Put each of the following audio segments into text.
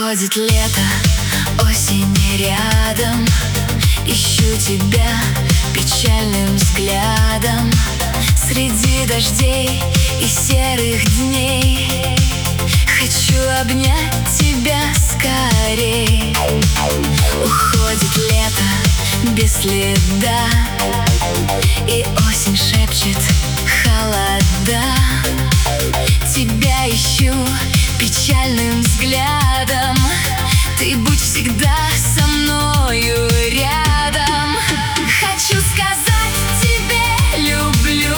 Уходит лето, осень рядом. Ищу тебя печальным взглядом среди дождей и серых дней. Хочу обнять тебя скорей. Уходит лето без следа, и осень шепчет холода. Тебя ищу печальным взглядом. Ты будь всегда со мною рядом. Хочу сказать тебе люблю.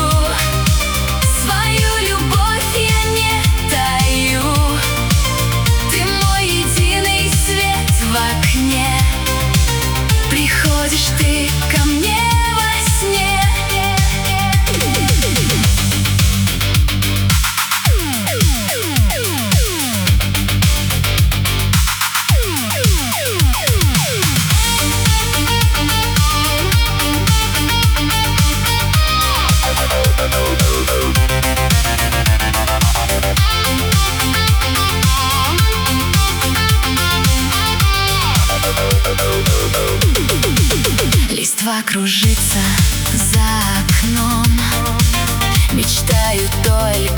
Свою любовь я не таю. Ты мой единый свет в окне. Приходишь ты ко мне во сне. Листва кружится за окном. Мечтаю только